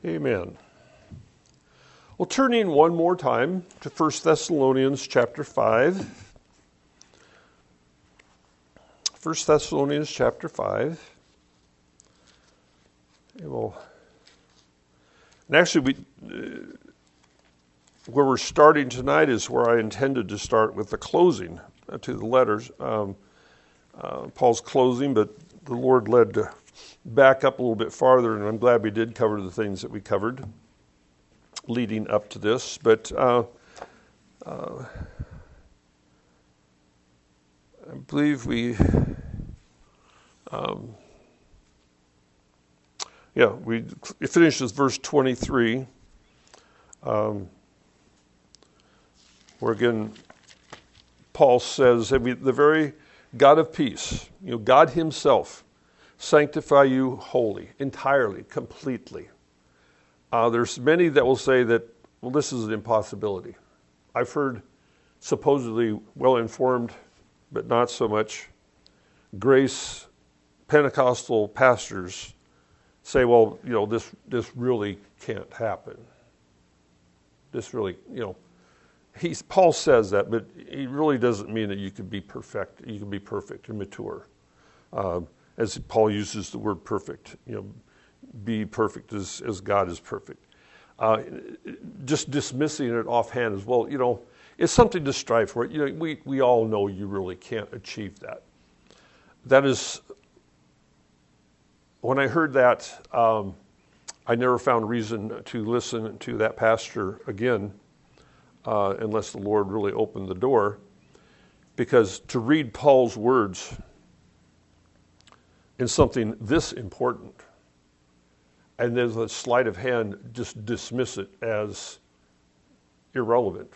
Amen. Well, turning one more time to 1 Thessalonians chapter 5. 1 Thessalonians chapter 5. And actually, where we're starting tonight is where I intended to start with the closing to the letters. Paul's closing, but the Lord led to back up a little bit farther, and I'm glad we did cover the things that we covered leading up to this. But I believe we finished with verse 23, where again Paul says, the very God of peace, God himself, sanctify you wholly, entirely, completely. There's many that will say that, well, this is an impossibility. I've heard supposedly well-informed, but not so much, grace Pentecostal pastors say, well, this really can't happen. This really, Paul says that, but he really doesn't mean that you can be perfect. You can be perfect and mature. As Paul uses the word perfect, be perfect as God is perfect. Just dismissing it offhand as well, it's something to strive for. We all know you really can't achieve that. That is, when I heard that, I never found reason to listen to that pastor again, unless the Lord really opened the door, because to read Paul's words in something this important, and then with a sleight of hand just dismiss it as irrelevant,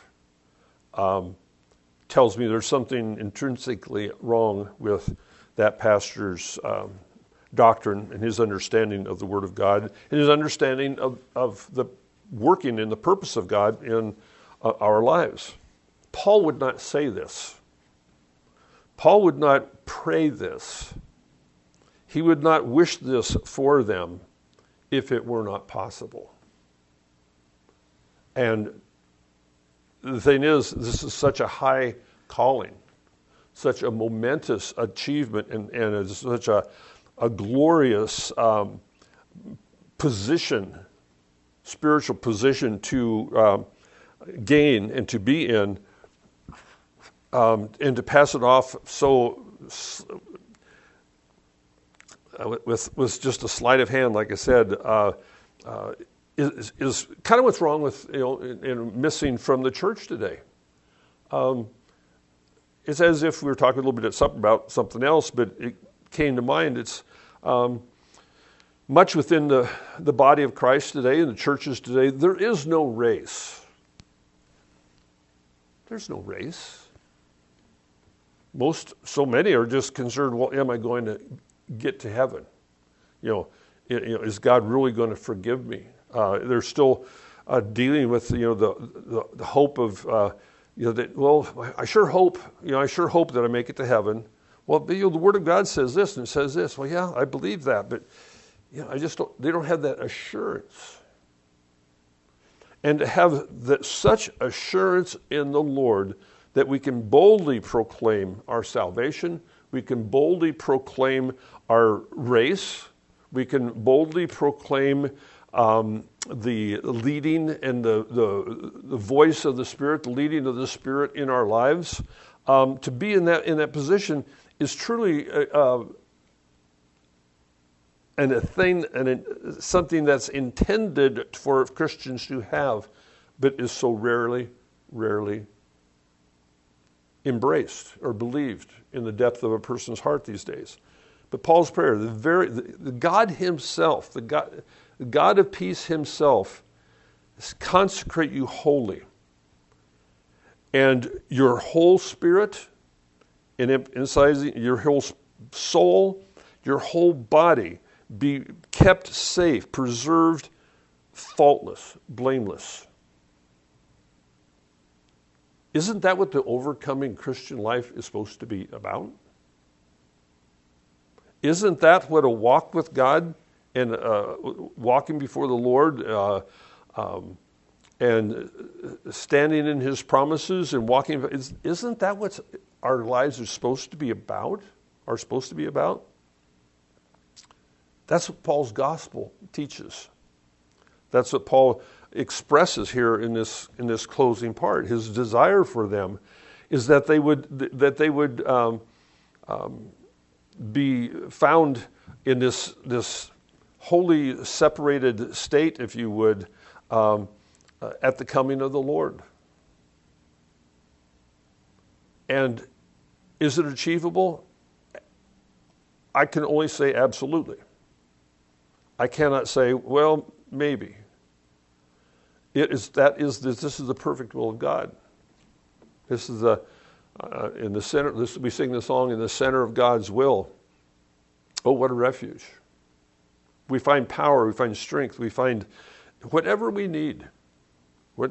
tells me there's something intrinsically wrong with that pastor's doctrine and his understanding of the Word of God and his understanding of the working and the purpose of God in our lives. Paul would not say this. Paul would not pray this. He would not wish this for them if it were not possible. And the thing is, this is such a high calling, such a momentous achievement, and it's such a glorious position, spiritual position to gain and to be in, and to pass it off so with just a sleight of hand, like I said, is kind of what's wrong with and missing from the church today. It's as if we were talking a little bit about something else, but it came to mind. It's much within the body of Christ today and the churches today. There is no race. There's no race. So many are just concerned, well, am I going to get to heaven? Is God really going to forgive me? They're still dealing with the hope of that. Well, I sure hope that I make it to heaven. Well, the Word of God says this and it says this. Well, yeah, I believe that, but they don't have that assurance. And to have such assurance in the Lord that we can boldly proclaim our salvation, we can boldly proclaim our race, we can boldly proclaim the leading and the voice of the Spirit, the leading of the Spirit in our lives. To be in that position is truly something that's intended for Christians to have, but is so rarely embraced or believed in the depth of a person's heart these days. But Paul's prayer, the God himself, the God of peace himself, consecrate you wholly, and your whole spirit, and inside your whole soul, your whole body be kept safe, preserved, faultless, blameless. Isn't that what the overcoming Christian life is supposed to be about? Isn't that what a walk with God and walking before the Lord and standing in His promises and walking. Isn't that what our lives are supposed to be about? Are supposed to be about? That's what Paul's gospel teaches. That's what Paul expresses here in this closing part. His desire for them is that they would be found in this wholly separated state, if you would, at the coming of the Lord. And is it achievable? I can only say absolutely. I cannot say, well, maybe. This is the perfect will of God. This is in the center. We sing the song, in the center of God's will. Oh, what a refuge! We find power, we find strength, we find whatever we need by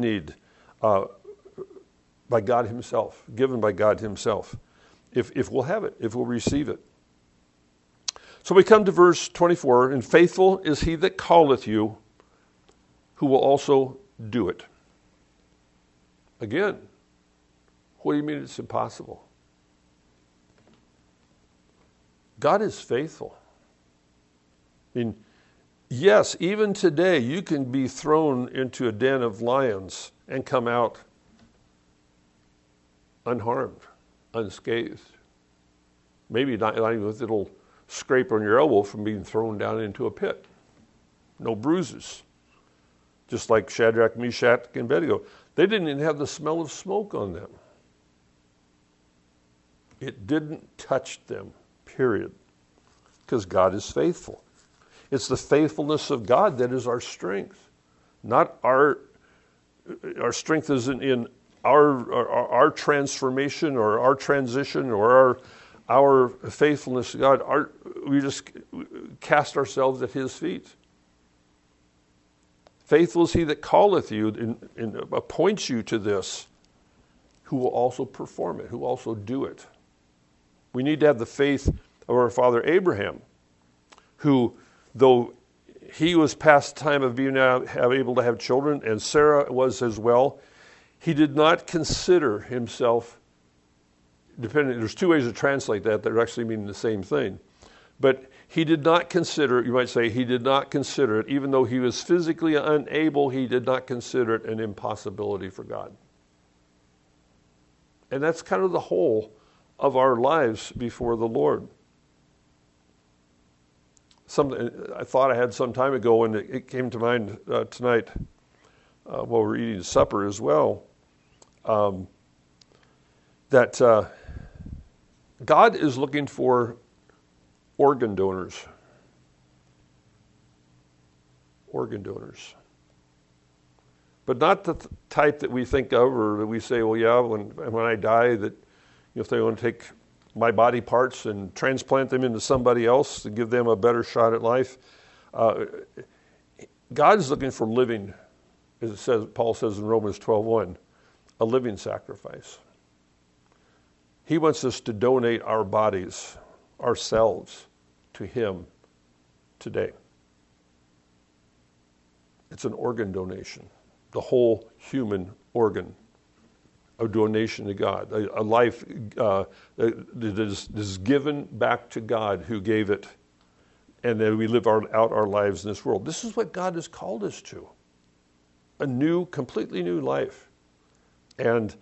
God Himself, given by God Himself. If we'll have it, if we'll receive it. So we come to verse 24, and faithful is He that calleth you, who will also do it. Again, what do you mean it's impossible? God is faithful. I mean, yes, even today you can be thrown into a den of lions and come out unharmed, unscathed. Maybe not even with a little scrape on your elbow from being thrown down into a pit. No bruises. Just like Shadrach, Meshach, and Abednego. They didn't even have the smell of smoke on them. It didn't touch them, period. Because God is faithful. It's the faithfulness of God that is our strength. Not our strength isn't in our transformation or our transition or our faithfulness to God. We just cast ourselves at His feet. Faithful is He that calleth you and appoints you to this, who will also perform it, who will also do it. We need to have the faith of our father Abraham, who, though he was past the time of being able to have children, and Sarah was as well, he did not consider himself, there's two ways to translate that actually mean the same thing. But he did not consider, you might say, he did not consider it, even though he was physically unable, he did not consider it an impossibility for God. And that's kind of the whole of our lives before the Lord. Something I thought I had some time ago, and it came to mind tonight while we're eating supper as well, that God is looking for organ donors. Organ donors. But not the type that we think of, or that we say, well, yeah, when I die, that if they want to take my body parts and transplant them into somebody else to give them a better shot at life. God is looking for living, as Paul says in Romans 12:1, a living sacrifice. He wants us to donate our bodies, ourselves, to Him today. It's an organ donation, the whole human organ, a donation to God, a life that is given back to God who gave it, and then we live out our lives in this world. This is what God has called us to, a new, completely new life. And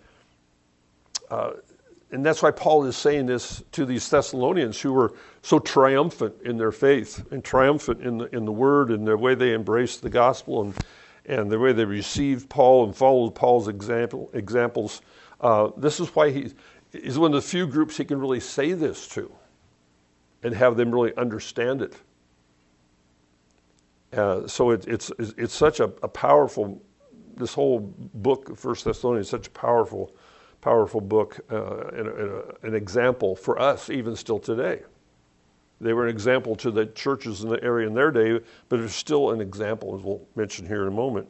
that's why Paul is saying this to these Thessalonians who were so triumphant in their faith and triumphant in the Word and the way they embraced the gospel and the way they received Paul and followed Paul's examples. This is why he's one of the few groups he can really say this to and have them really understand it. So it's such a powerful, this whole book of 1 Thessalonians is such a powerful book and an example for us even still today. They were an example to the churches in the area in their day, but it's still an example, as we'll mention here in a moment.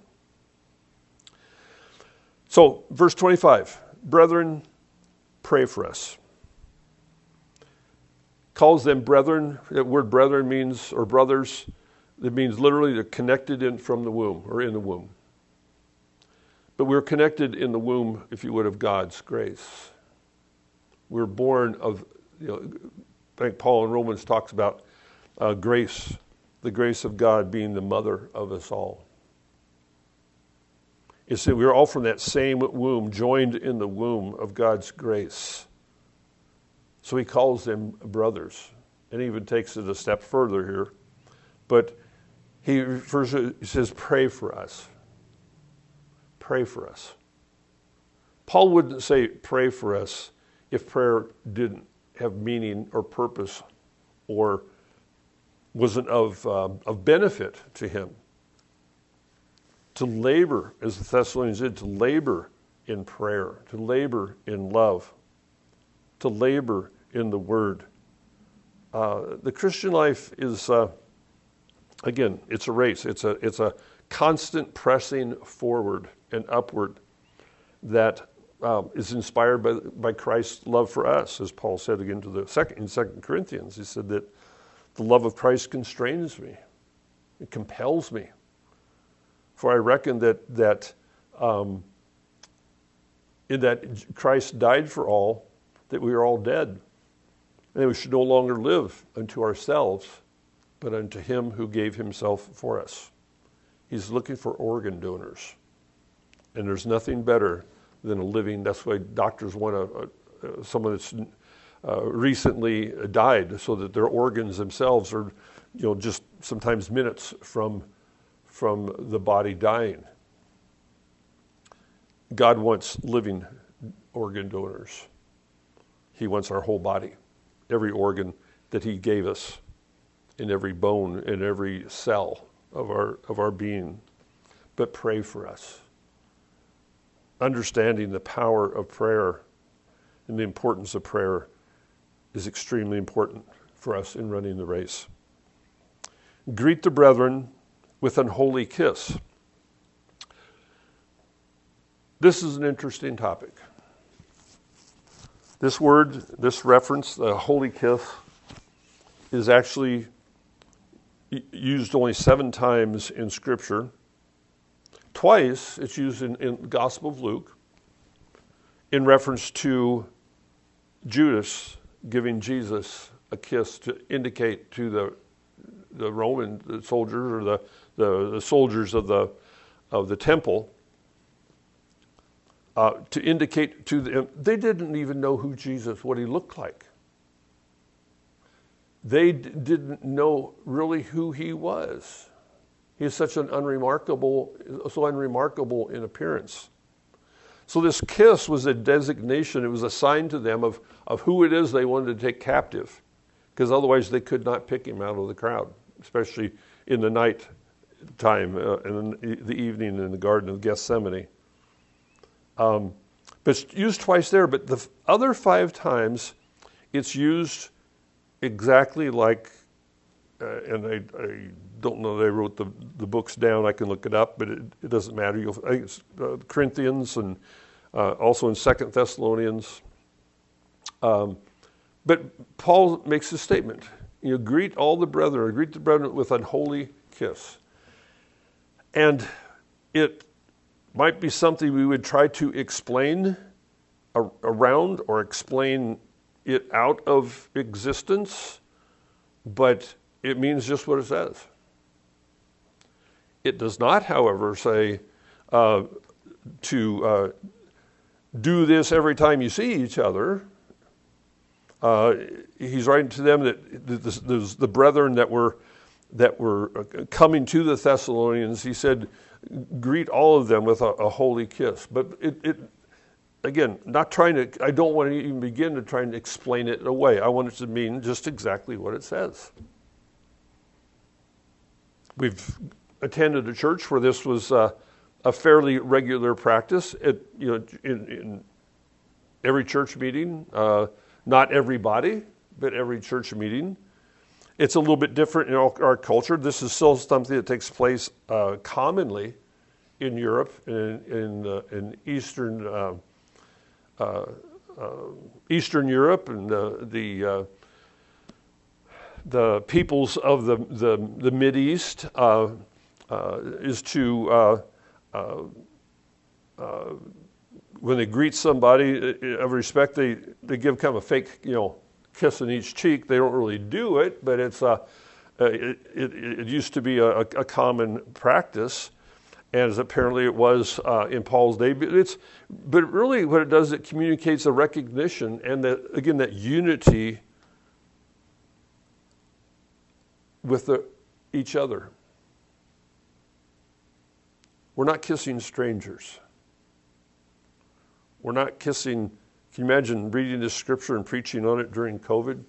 So, verse 25, brethren, pray for us. Calls them brethren. That word brethren means, or brothers, It means literally they're connected in from the womb or in the womb. But we're connected in the womb, if you would, of God's grace. We're born of, I think Paul in Romans talks about grace, the grace of God being the mother of us all. It's that we're all from that same womb, joined in the womb of God's grace. So he calls them brothers. And he even takes it a step further here. But he says, pray for us. Pray for us. Paul wouldn't say pray for us if prayer didn't have meaning or purpose or wasn't of benefit to him. To labor, as the Thessalonians did, to labor in prayer, to labor in love, to labor in the Word. The Christian life is, again, it's a race. It's a constant pressing forward and upward that is inspired by Christ's love for us, as Paul said again in 2 Corinthians. He said that the love of Christ constrains me. It compels me. For I reckon that in that Christ died for all, that we are all dead. And we should no longer live unto ourselves, but unto him who gave himself for us. He's looking for organ donors. And there's nothing better than a living. That's why doctors want someone that's recently died, so that their organs themselves are, just sometimes minutes from the body dying. God wants living organ donors. He wants our whole body, every organ that he gave us, in every bone, in every cell of our being. But pray for us. Understanding the power of prayer and the importance of prayer is extremely important for us in running the race. Greet the brethren with an holy kiss. This is an interesting topic. This word, this reference, the holy kiss, is actually used only 7 times in Scripture. Twice it's used in the Gospel of Luke in reference to Judas giving Jesus a kiss to indicate to the Roman soldiers or the soldiers of the temple to indicate to them. They didn't even know who Jesus, what he looked like. They didn't know really who he was. He is so unremarkable in appearance. So this kiss was a designation. It was a sign to them of who it is they wanted to take captive, because otherwise they could not pick him out of the crowd, especially in the night time and in the evening in the Garden of Gethsemane. But it's used twice there, but the other 5 times it's used exactly like, and I don't know that I wrote the books down. I can look it up, but it doesn't matter. I think it's Corinthians and also in 2 Thessalonians. But Paul makes a statement. Greet all the brethren, greet the brethren with an holy kiss. And it might be something we would try to explain around or explain it out of existence, but it means just what it says. It does not, however, say to do this every time you see each other. He's writing to them that the brethren that were coming to the Thessalonians. He said, greet all of them with a holy kiss. But it again, not trying to. I don't want to even begin to try and explain it away. I want it to mean just exactly what it says. We've attended a church where this was a fairly regular practice. In every church meeting, not everybody, but every church meeting. It's a little bit different in our culture. This is still something that takes place commonly in Europe, in Eastern Europe, and the peoples of the Mideast is to when they greet somebody of respect, they give kind of a fake, kiss on each cheek. They don't really do it, but it's it used to be a common practice, as apparently it was in Paul's day. But really, what it does, it communicates a recognition and that unity with each other. We're not kissing strangers. We're not kissing. Can you imagine reading this scripture and preaching on it during COVID?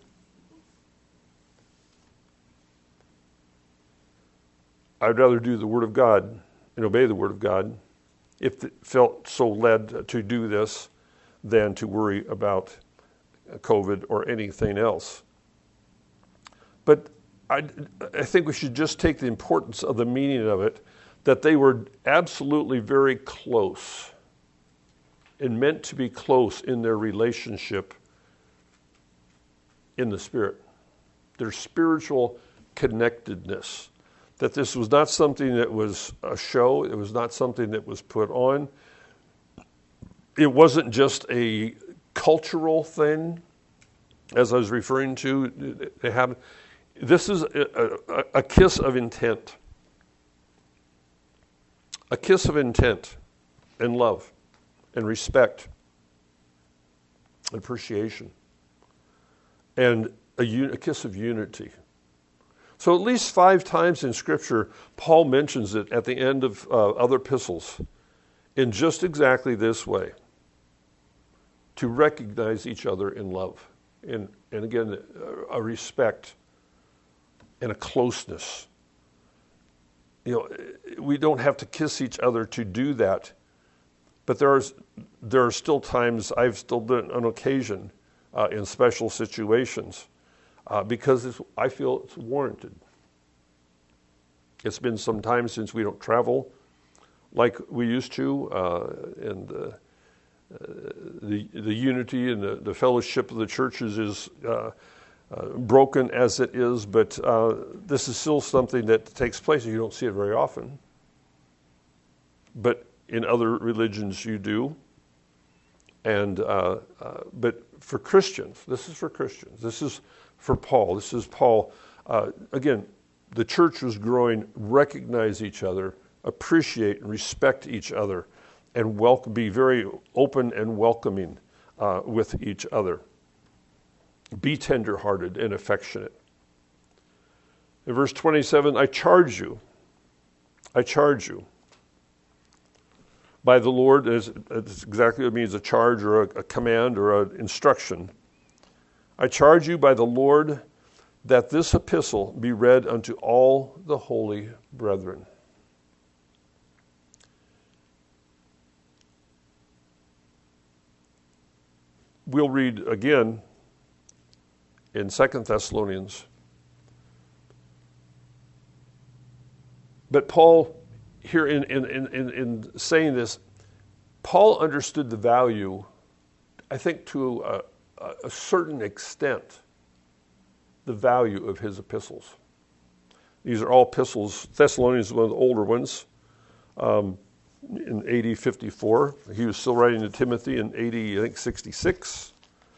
I'd rather do the Word of God and obey the Word of God, if it felt so led to do this, than to worry about COVID or anything else. But I think we should just take the importance of the meaning of it, that they were absolutely very close and meant to be close in their relationship in the Spirit, their spiritual connectedness. That this was not something that was a show, it was not something that was put on. It wasn't just a cultural thing, as I was referring to. This is a kiss of intent. A kiss of intent and love and respect and appreciation and a kiss of unity. So at least 5 times in Scripture, Paul mentions it at the end of other epistles in just exactly this way, to recognize each other in love. And again, a respect and a closeness. We don't have to kiss each other to do that, but there are still times I've still done on occasion in special situations because I feel it's warranted. It's been some time since we don't travel like we used to, and the unity and the fellowship of the churches is broken as it is, but this is still something that takes place. You don't see it very often, but in other religions you do. And but for Christians, this is for Christians. This is for Paul. This is Paul. Again, the church was growing. Recognize each other, appreciate and respect each other, and be very open and welcoming with each other. Be tender-hearted and affectionate. In verse 27, I charge you by the Lord, that's exactly what it means, a charge or a command or an instruction. I charge you by the Lord that this epistle be read unto all the holy brethren. We'll read again in 2 Thessalonians. But Paul, here in saying this, Paul understood the value, I think to a certain extent, the value of his epistles. These are all epistles. Thessalonians is one of the older ones. In AD 54. He was still writing to Timothy in AD, I think, 66,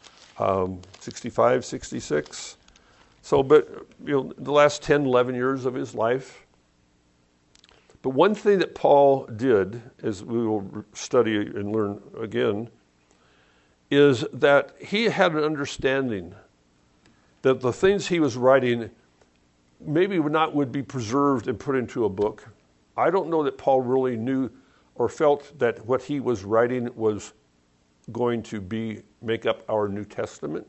65, 66. So, but, the last 10, 11 years of his life. But one thing that Paul did, as we will study and learn again, is that he had an understanding that the things he was writing maybe would be preserved and put into a book. I don't know that Paul really knew or felt that what he was writing was going to make up our New Testament.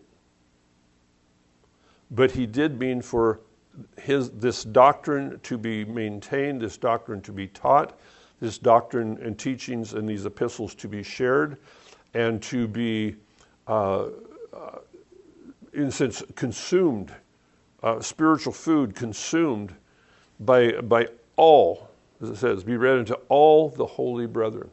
But he did mean for this doctrine to be maintained, this doctrine to be taught, this doctrine and teachings and these epistles to be shared, and to be, in a sense, consumed, spiritual food consumed by all, as it says, be read unto all the holy brethren.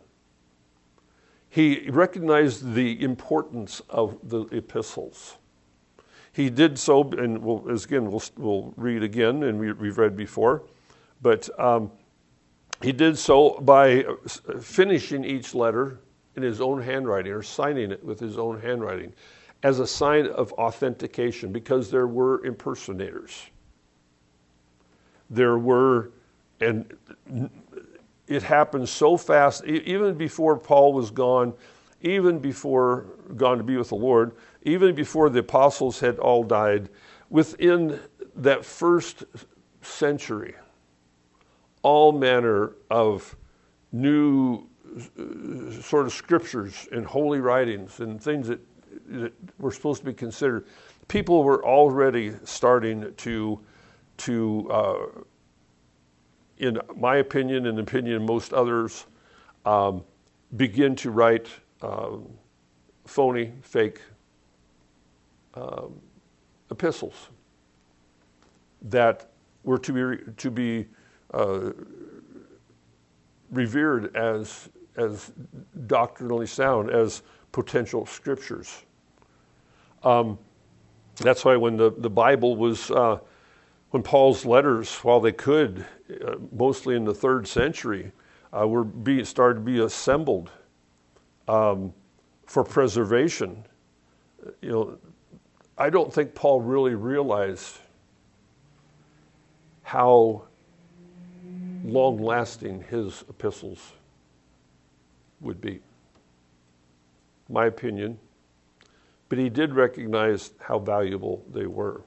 He recognized the importance of the epistles. He did so, and we'll read again, and we've read before, but he did so by finishing each letter in his own handwriting, or signing it with his own handwriting, as a sign of authentication, because there were impersonators. There were, and it happened so fast, even before Paul was gone, even before gone to be with the Lord, even before the apostles had all died, within that first century, all manner of new sort of scriptures and holy writings and things that were supposed to be considered, people were already starting to in my opinion and the opinion of most others, begin to write phony, fake epistles that were to be revered as doctrinally sound, as potential scriptures. That's why when the Bible was, when Paul's letters, while they could, mostly in the 3rd century, started to be assembled for preservation. I don't think Paul really realized how long-lasting his epistles would be. My opinion. But he did recognize how valuable they were.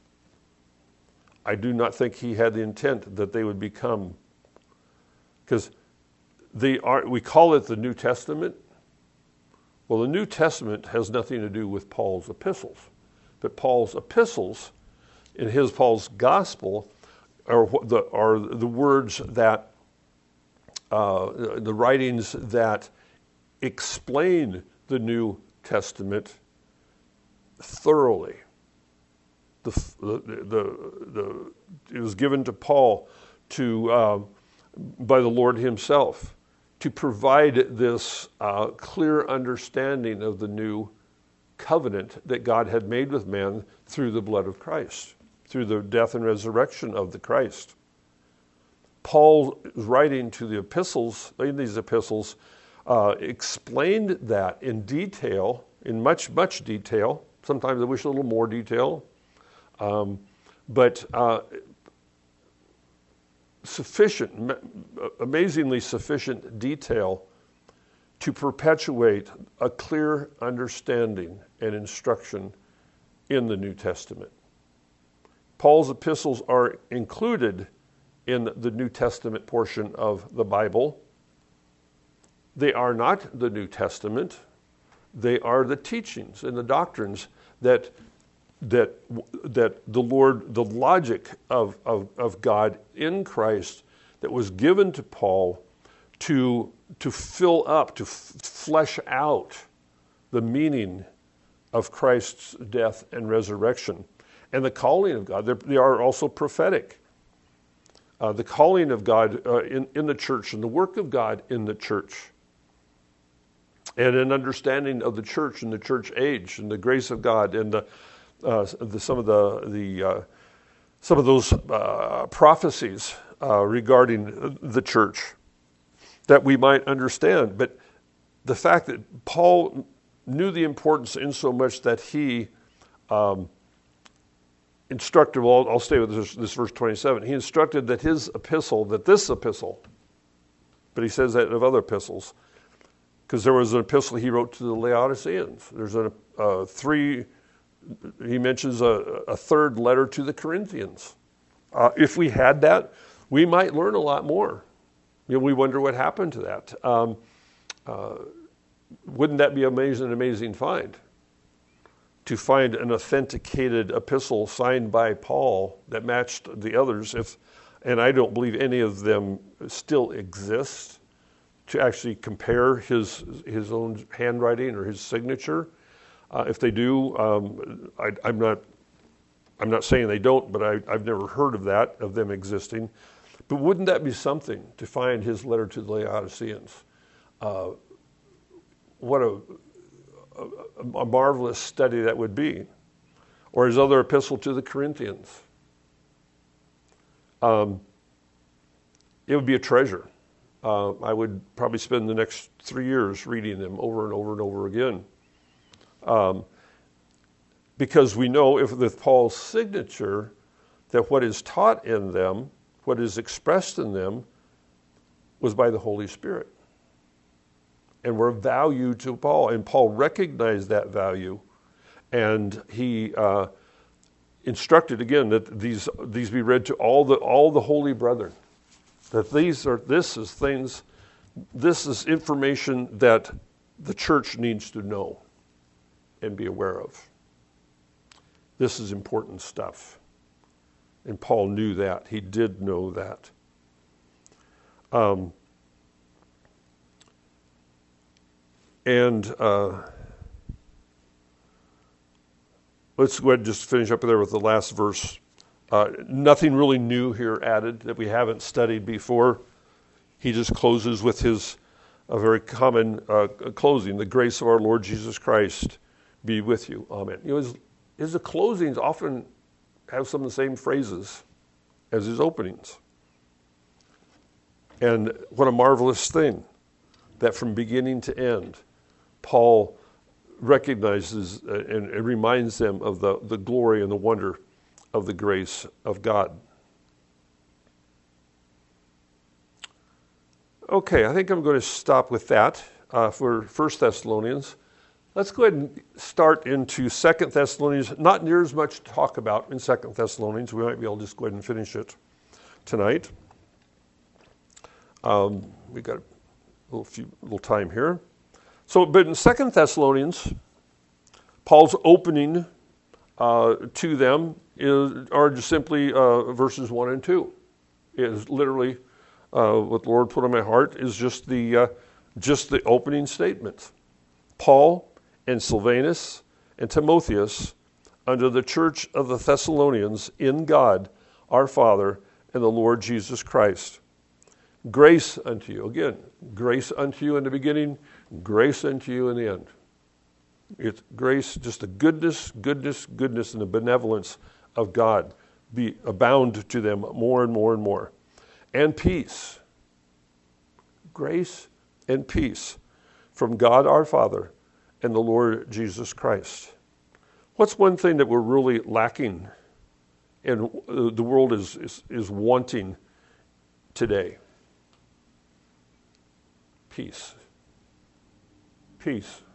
I do not think he had the intent that they would become, because we call it the New Testament. Well, the New Testament has nothing to do with Paul's epistles. But Paul's epistles, in Paul's gospel, are the words that, the writings that explain the New Testament thoroughly. It was given to Paul by the Lord himself to provide this clear understanding of the new covenant that God had made with man through the blood of Christ, through the death and resurrection of the Christ. Paul, writing to the epistles, in these epistles, explained that in detail, in much, much detail. Sometimes I wish a little more detail. But sufficient, amazingly sufficient detail to perpetuate a clear understanding and instruction in the New Testament. Paul's epistles are included in the New Testament portion of the Bible. They are not the New Testament. They are the teachings and the doctrines that the Lord, the logic of God in Christ that was given to Paul to fill up, to flesh out the meaning of Christ's death and resurrection. And the calling of God, they are also prophetic. The calling of God in the church and the work of God in the church. And an understanding of the church and the church age and the grace of God and some of those prophecies regarding the church that we might understand. But the fact that Paul knew the importance in so much that he instructed, well, I'll stay with this verse 27. He instructed that this epistle, but he says that of other epistles, because there was an epistle he wrote to the Laodiceans. There's he mentions a third letter to the Corinthians. If we had that, we might learn a lot more. We wonder what happened to that. Wouldn't that be an amazing find? To find an authenticated epistle signed by Paul that matched the others, and I don't believe any of them still exist, to actually compare his own handwriting or his signature. If they do, I'm not saying they don't, but I've never heard of them existing. But wouldn't that be something to find his letter to the Laodiceans? What a marvelous study that would be. or his other epistle to the Corinthians. It would be a treasure. I would probably spend the next 3 years reading them over and over and over again. Because we know if with Paul's signature that what is taught in them, what is expressed in them, was by the Holy Spirit. And were of value to Paul. And Paul recognized that value. And he instructed again that these be read to all the holy brethren. That this is information that the church needs to know and be aware of. This is important stuff. And Paul knew that. He did know that. Let's go ahead and just finish up there with the last verse. Nothing really new here added that we haven't studied before. He just closes with a very common closing. The grace of our Lord Jesus Christ be with you. Amen. His closings often have some of the same phrases as his openings. And what a marvelous thing that from beginning to end, Paul recognizes and reminds them of the glory and the wonder of the grace of God. Okay, I think I'm going to stop with that for 1 Thessalonians. Let's go ahead and start into 2 Thessalonians. Not near as much to talk about in 2 Thessalonians. We might be able to just go ahead and finish it tonight. We've got a little time here. So, but in 2 Thessalonians, Paul's opening to them are just simply verses 1 and 2. It is literally what the Lord put on my heart is just the opening statement. Paul and Silvanus and Timotheus, unto the church of the Thessalonians in God, our Father, and the Lord Jesus Christ. Grace unto you. Again, grace unto you in the beginning, grace unto you in the end. It's grace, just the goodness, and the benevolence of God be abound to them more and more and more. And peace. Grace and peace from God our Father and the Lord Jesus Christ. What's one thing that we're really lacking and the world is wanting today? Peace. Peace.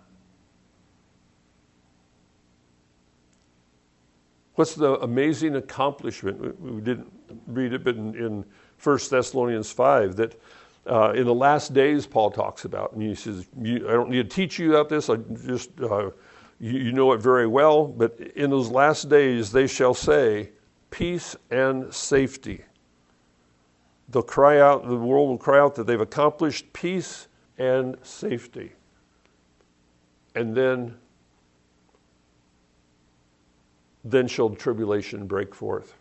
What's the amazing accomplishment? We didn't read it, but in 1 Thessalonians 5, that in the last days, Paul talks about, and he says, I don't need to teach you about this, I just, you know it very well, but in those last days, they shall say, peace and safety. They'll cry out, the world will cry out that they've accomplished peace and safety. And then shall tribulation break forth.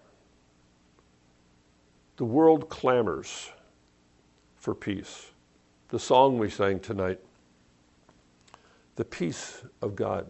The world clamors for peace. The song we sang tonight, the peace of God.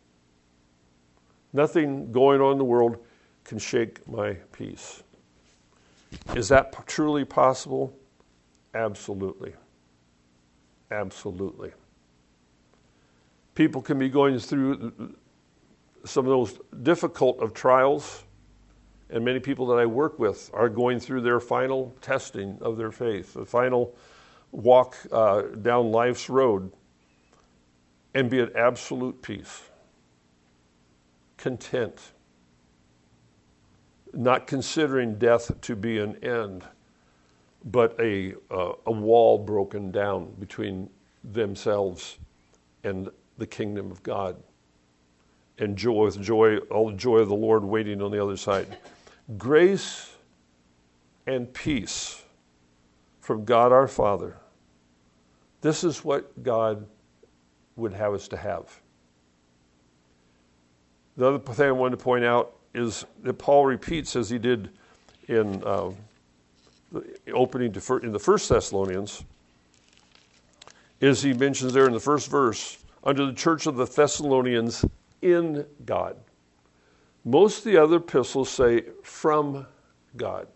Nothing going on in the world can shake my peace. Is that truly possible? Absolutely. Absolutely. People can be going through some of those difficult of trials, and many people that I work with are going through their final testing of their faith, the final walk down life's road, and be at absolute peace, content, not considering death to be an end, but a wall broken down between themselves and the kingdom of God. And all the joy of the Lord waiting on the other side. Grace and peace from God our Father. This is what God would have us to have. The other thing I wanted to point out is that Paul repeats, as he did in the opening in the 1 Thessalonians, is he mentions there in the first verse, unto the church of the Thessalonians in God. Most of the other epistles say from God,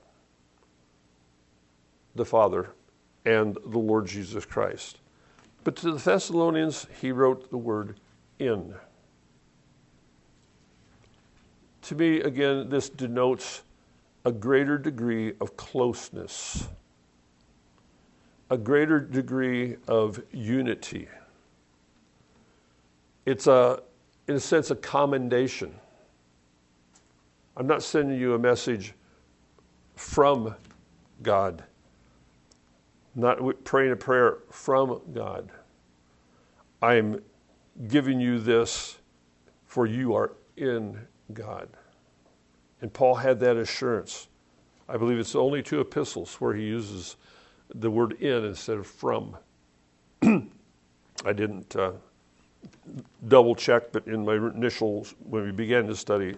the Father, and the Lord Jesus Christ. But to the Thessalonians, he wrote the word in. To me, again, this denotes a greater degree of closeness, a greater degree of unity. It's in a sense, a commendation. I'm not sending you a message from God, not praying a prayer from God. I'm giving you this for you are in God. And Paul had that assurance. I believe it's only 2 epistles where he uses the word in instead of from. I didn't double check, but in my initial, when we began to studies,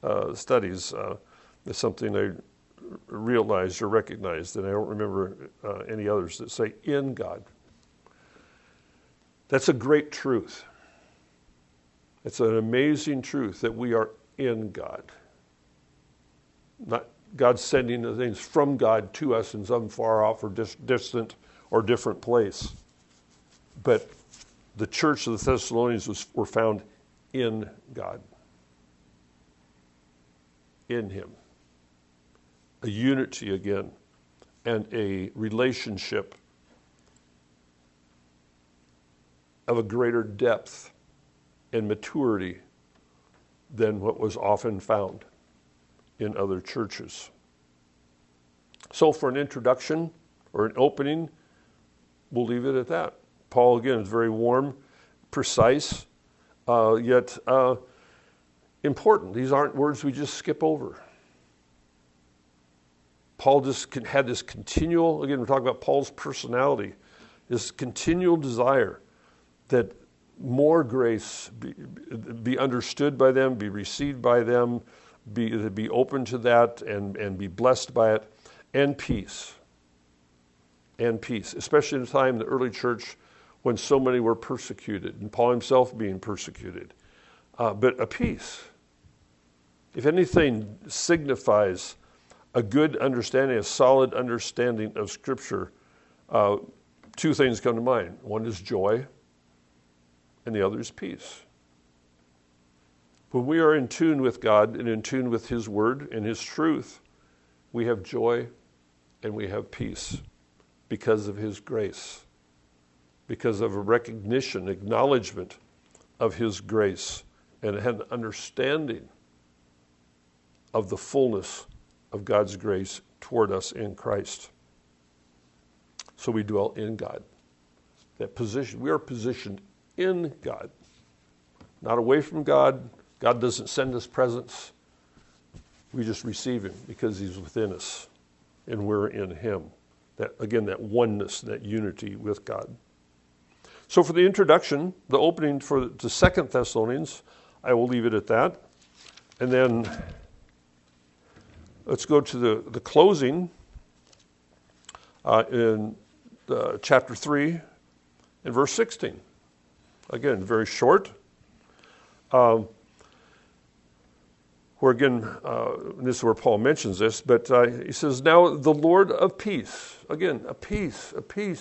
it's something I realized or recognized, and I don't remember any others that say in God. That's a great truth. It's an amazing truth that we are in God. Not God sending the things from God to us in some far off or distant or different place. But the church of the Thessalonians were found in God. In him. A unity again, and a relationship of a greater depth and maturity than what was often found in other churches. So for an introduction or an opening, we'll leave it at that. Paul, again, is very warm, precise, yet important. These aren't words we just skip over. Paul just had this continual, again, we're talking about Paul's personality, this continual desire that more grace be understood by them, be received by them, be open to that and be blessed by it, and peace. And peace, especially in the time in the early church when so many were persecuted, and Paul himself being persecuted. But a peace, if anything, signifies a good understanding, a solid understanding of Scripture. 2 things come to mind. One is joy, and the other is peace. When we are in tune with God and in tune with His Word and His truth, we have joy and we have peace because of His grace, because of a recognition, acknowledgement of His grace, and an understanding of the fullness of God's grace toward us in Christ. So we dwell in God. That position, we are positioned in God, not away from God. God doesn't send us presents. We just receive Him because He's within us and we're in Him. That, again, that oneness, that unity with God. So for the introduction, the opening for the 2 Thessalonians, I will leave it at that. And then let's go to the closing in chapter 3 and verse 16. Again, very short. Where again, this is where Paul mentions this, but he says, now the Lord of peace. Again, a peace.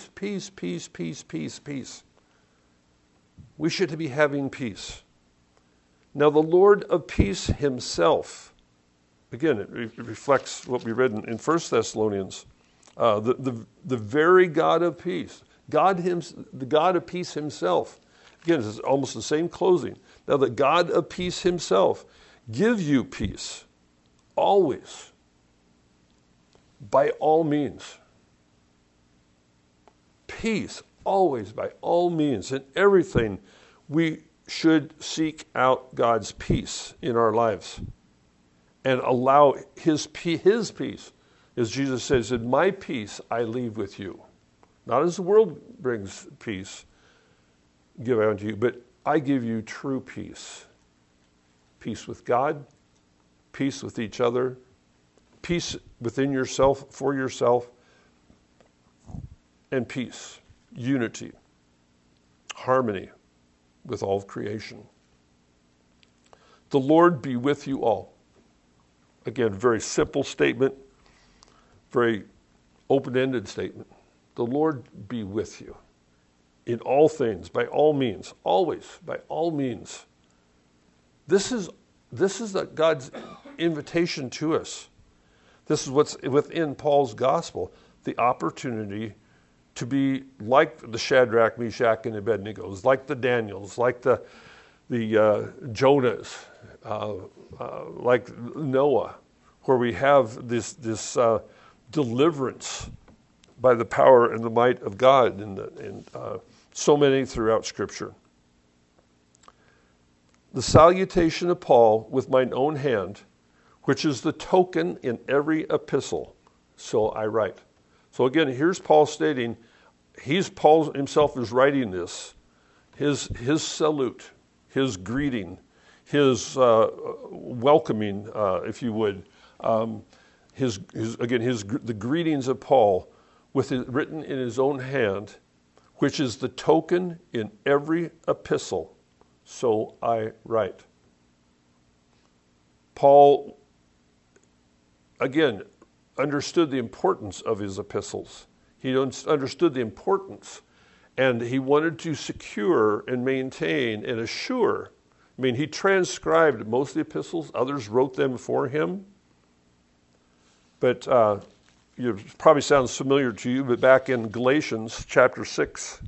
We should be having peace. Now the Lord of peace Himself. Again, it reflects what we read in 1 Thessalonians. The very God of peace. The God of peace Himself. Again, it's almost the same closing. Now the God of peace Himself give you peace, always, by all means. Peace, always, by all means. In everything, we should seek out God's peace in our lives and allow His peace. As Jesus says, in my peace I leave with you. Not as the world brings peace, give I unto you, but I give you true peace. Peace with God, peace with each other, peace within yourself, for yourself, and peace, unity, harmony with all of creation. The Lord be with you all. again, very simple statement, very open-ended statement. The Lord be with you in all things, by all means, always, by all means. This is God's invitation to us. This is what's within Paul's gospel, the opportunity to be like the Shadrach, Meshach, and Abednego's, like the Daniels, like the Jonahs, like Noah, where we have this deliverance by the power and the might of God, and so many throughout Scripture. The salutation of Paul with mine own hand, which is the token in every epistle, so I write. So again, here's Paul stating, Paul himself is writing this, his salute, his greeting, his welcoming, if you would, the greetings of Paul, with it written in his own hand, which is the token in every epistle, so I write. Paul, again, understood the importance of his epistles. He understood the importance, and he wanted to secure and maintain and assure. I mean, he transcribed most of the epistles. Others wrote them for him. But it probably sounds familiar to you, but back in Galatians chapter 6,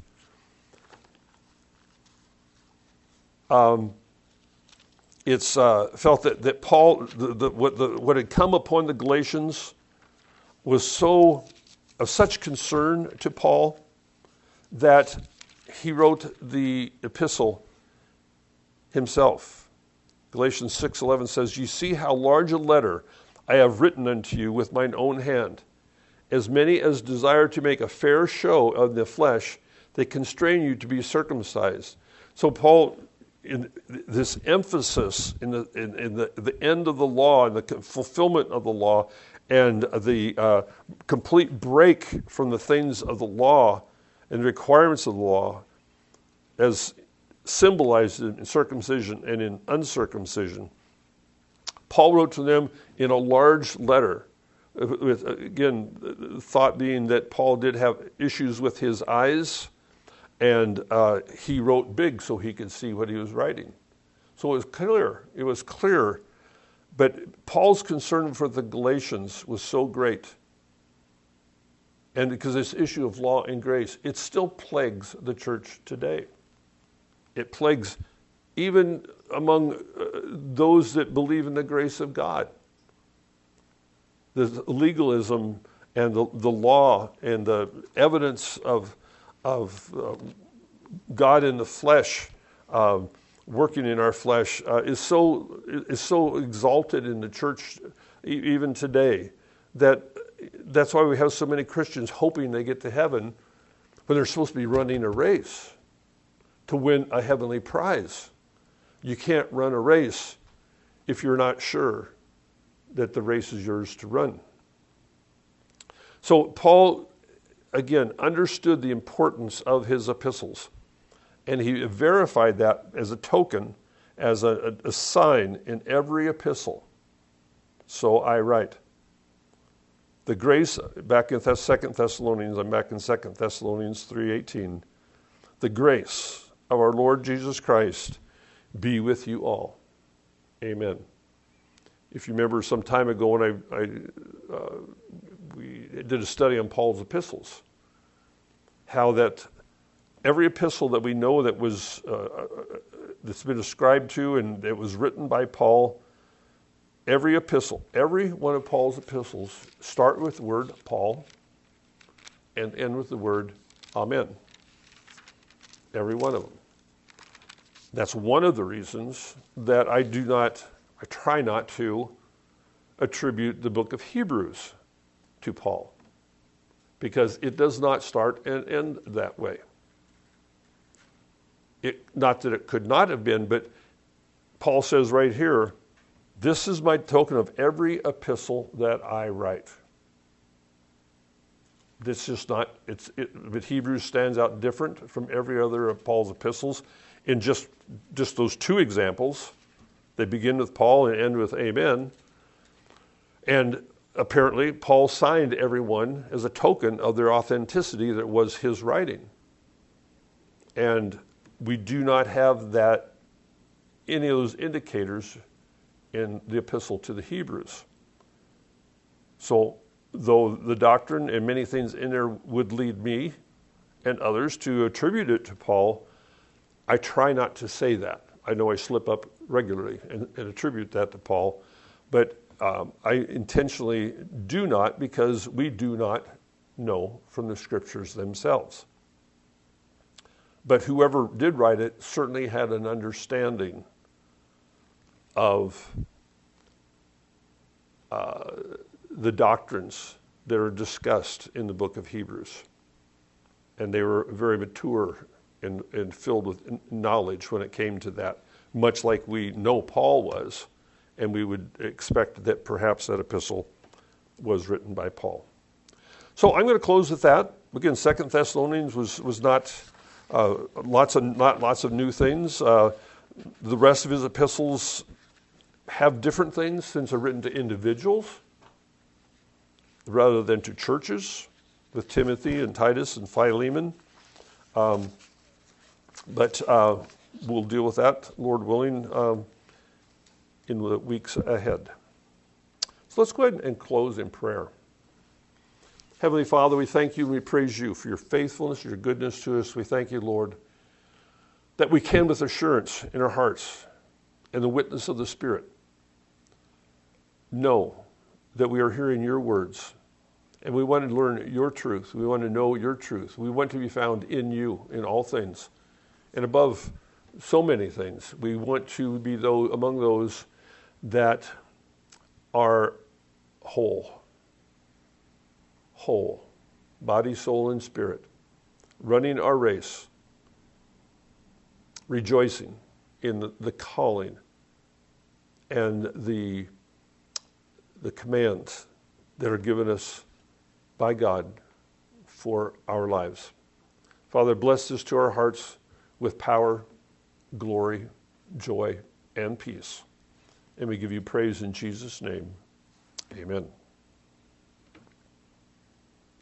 it's felt that Paul, what had come upon the Galatians was of such concern to Paul that he wrote the epistle himself. Galatians 6:11 says, "You see how large a letter I have written unto you with mine own hand. As many as desire to make a fair show of the flesh, they constrain you to be circumcised." So Paul, in this emphasis in the end of the law and the fulfillment of the law and the complete break from the things of the law and the requirements of the law, as symbolized in circumcision and in uncircumcision, Paul wrote to them in a large letter, with, again, the thought being that Paul did have issues with his eyes, and he wrote big so he could see what he was writing. So it was clear, but Paul's concern for the Galatians was so great. And because this issue of law and grace, it still plagues the church today. It plagues even among those that believe in the grace of God. The legalism and the law and the evidence of God in the flesh, working in our flesh, is so exalted in the church even today that's why we have so many Christians hoping they get to heaven when they're supposed to be running a race to win a heavenly prize. You can't run a race if you're not sure that the race is yours to run. So Paul, again, understood the importance of his epistles, and he verified that as a token, as a sign in every epistle. So I write. The grace, back in 2 Thessalonians, I'm back in 2 Thessalonians 3:18. The grace of our Lord Jesus Christ be with you all. Amen. If you remember some time ago when we did a study on Paul's epistles, how that every epistle that we know that was that's been ascribed to and it was written by Paul, every epistle, every one of Paul's epistles start with the word Paul and end with the word Amen. Every one of them. That's one of the reasons that I try not to attribute the book of Hebrews to Paul, because it does not start and end that way. Not that it could not have been, but Paul says right here, this is my token of every epistle that I write. This is not, but Hebrews stands out different from every other of Paul's epistles in just those two examples. They begin with Paul and end with Amen. And apparently, Paul signed everyone as a token of their authenticity that was his writing. And we do not have that, any of those indicators in the epistle to the Hebrews. So, though the doctrine and many things in there would lead me and others to attribute it to Paul, I try not to say that. I know I slip up regularly and attribute that to Paul, but I intentionally do not, because we do not know from the scriptures themselves. But whoever did write it certainly had an understanding of the doctrines that are discussed in the book of Hebrews. And they were very mature and filled with knowledge when it came to that, much like we know Paul was, and we would expect that perhaps that epistle was written by Paul. So I'm going to close with that. Again, 2 Thessalonians was not lots of new things. The rest of his epistles have different things since they're written to individuals rather than to churches, with Timothy and Titus and Philemon. But we'll deal with that, Lord willing, in the weeks ahead. So let's go ahead and close in prayer. Heavenly Father, we thank you and we praise you for your faithfulness, your goodness to us. We thank you, Lord, that we can with assurance in our hearts and the witness of the Spirit know that we are hearing your words. And we want to learn your truth. We want to know your truth. We want to be found in you in all things. And above so many things, we want to be among those that are whole, body, soul, and spirit, running our race, rejoicing in the calling and the commands that are given us by God for our lives. Father, bless this to our hearts with power, glory, joy, and peace. And we give you praise in Jesus' name. Amen.